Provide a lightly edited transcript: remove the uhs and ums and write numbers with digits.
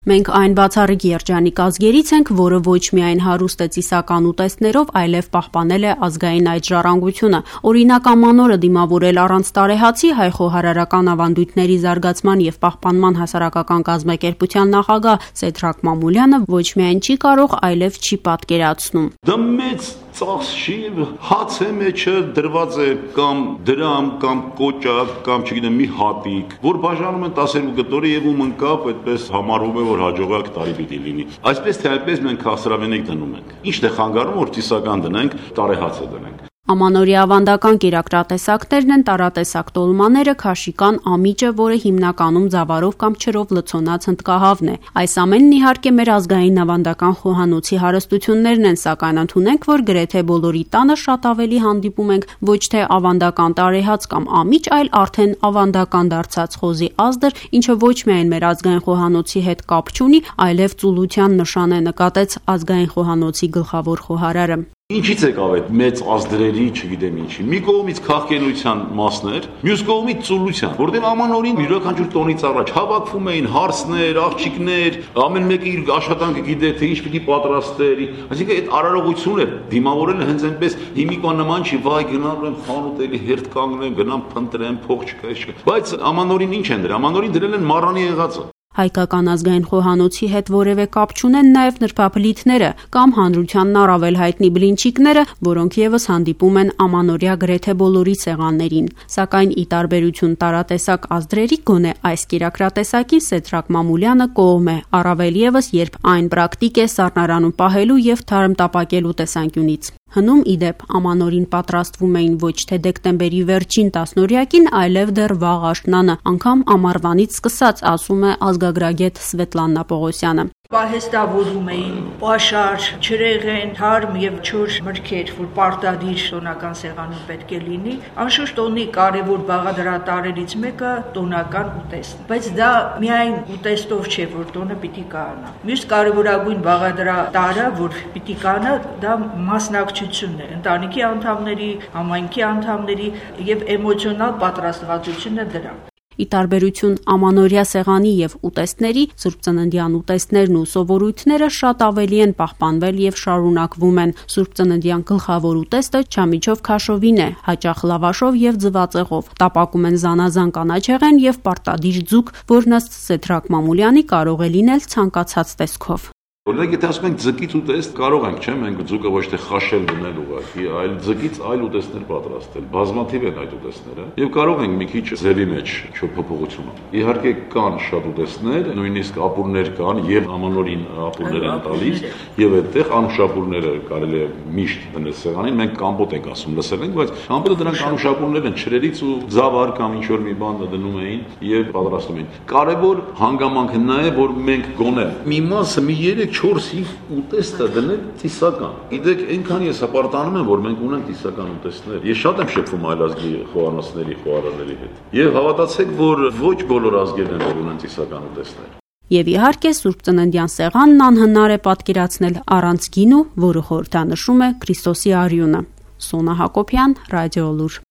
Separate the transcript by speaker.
Speaker 1: Մենք այն բացառիկ երջանիկ ազգերից ենք, որը ոչ միայն հարուստ է ծիսական ուտեստներով, այլև պահպանել է ազգային այդ ժառանգությունը։ Օրինակ, ամանորը դիմավորել առանց տարեհացի հայ խոհարարական ավանդույթների զարգացման եւ պահպանման հասարակական կազմակերպության նախագահ Սեդրակ Մամուլյանը ոչ միայն չի կարող, այլև չի պատկերացնում։
Speaker 2: Դա մեծ ծախս չի, հաց է մեջը դրված է կամ դրամ, կամ կոճակ, կամ չգիտեմ մի հատիկ, որ բաժանում են 12 կտորի եւ ում ընկավ, այդպես համարվում է, որ հաջողակ տարի պիտի լինի։ Այսպես թե այդպես մենք քաղցրավենիք դնում ենք։ Ինչ-թե խանգարում, որ ծիսական դնենք, տարեհացը դնենք։
Speaker 1: Ամանորյա ավանդական կերակրատեսակներն են տարատեսակ տոլմաները, քաշիկան, ամիջը, որը հիմնականում ձավարով կամ չրով լցոնած հնդկահավն է։ Այս ամենն իհարկե մեր ազգային ավանդական խոհանոցի հարստություններն են, սակայն ընդունենք, որ գրեթե բոլորի տանը շատ ավելի հանդիպում ենք ոչ թե ավանդական տարեհաց կամ ամիջ, այլ արդեն ավանդական դարձած խոզի ազդր, ինչը ոչ միայն մեր ազգային խոհանոցի հետ կապ չունի, այլև ծուլության նշան է, նկատեց ազգային խոհանոցի գլխավոր խոհարարը։
Speaker 2: Ինչից եկավ այդ մեծ ազդրերի, չգիտեմ ինչի։ Մի կողմից քաղաքենության մասներ, մյուս կողմից ծուլության, որտեղ ամանորին յուրաքանչյուր տոնից առաջ հավաքվում էին հարսներ, աղջիկներ, ամեն մեկը իր աշխատանքը գիտեր, թե ինչ պիտի պատրաստեր, այսինքն այդ արարողությունը դիմավորել հենց այնպես հիմիկվա նման չի, վայ գնալու եմ խանութ էլի հերթ կանգնեմ, գնամ փնտրեմ, փող չկա, չկա։ Բայց ամանորին ինչ են դրել, ամանորին դրել են մառանի եղածը։
Speaker 1: Հայկական ազգային խոհանոցի հետ որևէ կապ չունեն նաև նրբաբլիթները կամ հանրությանն առավել հայտնի բլինչիկները, որոնք եւս հանդիպում են ամանորյա գրեթե բոլորի սեղաններին։ Սակայն ի տարբերություն տարատեսակ ազդրերի, գոնե այս կերակրատեսակին Սեդրակ Մամուլյանը կողմ է, առավել եւս երբ այն պրակտիկ է սառնարանում պահելու եւ թարմտապակելու տեսանկյունից։ Հնում իդեպ ամանորին պատրաստվում էին ոչ թե դեկտեմբերի վերջին 10-օրյակին, այլև դեռ վաղ աշնանը, անգամ ամառվանից սկսած, ասում է ազգագրագետ Սվետլանա Պողոսյանը։
Speaker 3: Պահեստավորում էին պաշար, ջրեղեն, թարմ եւ չոր մրգեր, որ պարտադիր տոնական սեղանում պետք է լինի։ Անշուշտ տոնի կարևոր բաղադրատարերից մեկը տոնական ուտեստն է, բայց դա միայն ուտեստով չէ, որ տոնը պիտի կանա։ Մյուս կարևորագույն բաղադրատարը, որ պիտի կանա, դա մասնակցությունն է, ընտանիքի անդամների, համայնքի անդամների եւ էմոցիոնալ պատրաստվածությունը դրան։
Speaker 1: Ի տարբերություն ամանորյա սեղանի եւ ուտեստների, սուրբծննդյան ուտեստներն ու սովորույթները շատ ավելի են պահպանվել եւ շարունակվում են։ Սուրբծննդյան գլխավոր ուտեստը չամիջով քաշովին է, հաճախ լավաշով եւ ձվածեղով։ Տապակում են զանազան կանաչեղեն եւ պարտադիր ձուկ, որն ըստ Սեդրակ Մամուլյանի կարող է լինել ցանկացած տեսքով։
Speaker 2: Օրինակ, եթե ասում ենք ձկից ուտեստ, կարող ենք, չէ՞, մենք ձուկը ոչ թե խաշել գնել ուղղակի, այլ ձկից այլ ուտեստներ պատրաստել։ Բազմաթիվ են այդ ուտեստները, եւ կարող ենք մի քիչ ձևի մեջ փոփոխություն։ Իհարկե կան շատ ուտեստներ, նույնիսկ ապուրներ կան, եւ ամանորին ապուրներ են տալիս, եւ այդտեղ անուշապուրները կարելի է միշտ դնել սեղանին, մենք կամպոտ ենք ասում, լսել ենք, բայց կամպոտը դրանք անուշապուրներ են, չրերից ու ձավար կամ ինչ որ մի բան դնում էին եւ պատրաստում էին։ Կարևոր հանգամանքը նա է, որ մենք գոնե մի մասը մի 3-4-5 ուտեստը դնել ծիսական։ Գիտեք, այնքան ես հպարտանում եմ, որ մենք ունենք ծիսական ուտեստներ։ Ես շատ եմ շփվում այլազգի խոհանոցների, խոհարարների հետ։ Եվ հավատացեք, որ ոչ բոլոր ազգերն են ունեն ծիսական ուտեստներ։
Speaker 1: Եվ իհարկե սուրբծննդյան սեղանն անհնար է պատկերացնել առանց գինու, որը խորհրդանշում է Քրիստոսի արյունը։ Սոնա Հակոբյան, Ռադիոլուր։